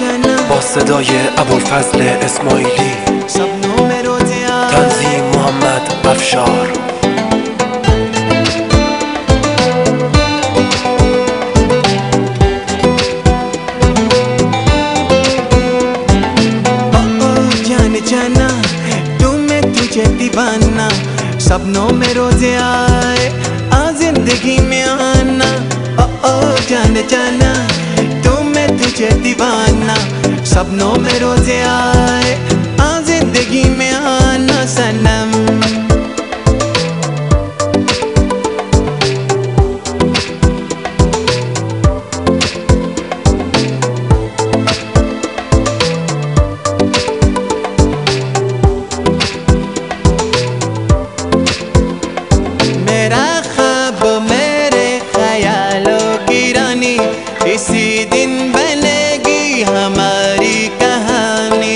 با صدای ابوالفضل اسماعیلی، تنظیم محمد افشار. जाना तू मैं तुझे दीवाना, सपनों में रोजे आए आ जिंदगी में आना। ओ ओ जाने जाना तू मैं तुझे दीवाना, सपनों में रोजे आए आ जिंदगी में आना सनम। इसी दिन बनेगी हमारी कहानी,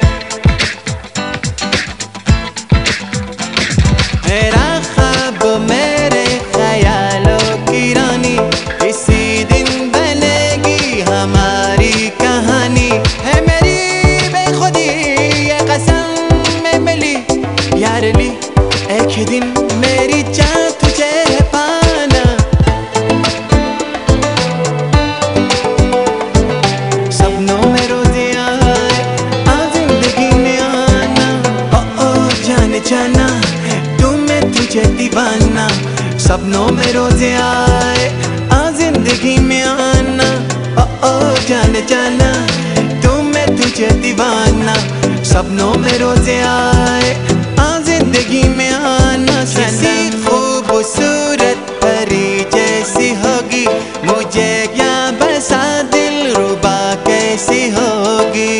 मेरा ख्वाब मेरे ख्यालों की रानी। इसी दिन बनेगी हमारी कहानी, है मेरी बेखुदी ये कसम में मिली यार ली। एक दिन मेरी चाह तुझे पाना, सपनों में रोजे आए आ जिंदगी में आना। ओ ओ जाना तू मैं तुझे दीवाना, सपनों में रोजे आए आ जिंदगी में आना। ओ ओ जाना तू मैं तुझे दीवाना, सपनों में रोजे आए आ जिंदगी में आना। किसी खूबसूरत परी जैसी होगी, मुझे क्या बसा दिल रुबा कैसी होगी।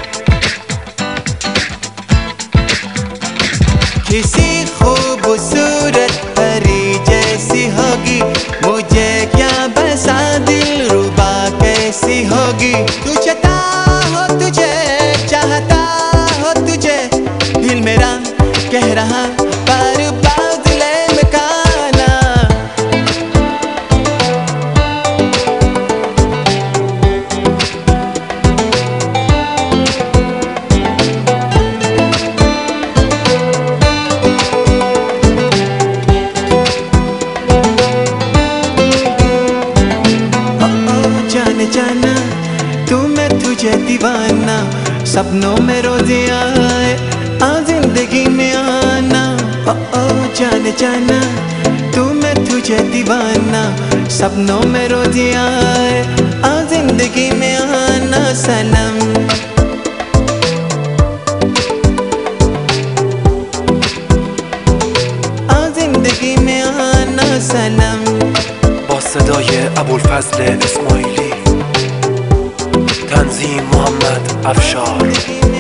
किसी खूबसूरत परी जैसी होगी, मुझे क्या बसा दिल रुबा कैसी होगी। तू चाहता हो तुझे, चाहता हो तुझे, दिल मेरा कह रहा पर बादले में काना। जाना तू मैं तुझे दीवाना, सपनों में रोजे आए आ जिंदगी में आना। ओ ओ जाना तू मैं तुझे दीवाना, सपनों में रोजे आए आ जिंदगी में आना सनम। आ जिंदगी में आना सनम। با صدای ابوالفضل اسماعیلی، تنظیم محمد افشار.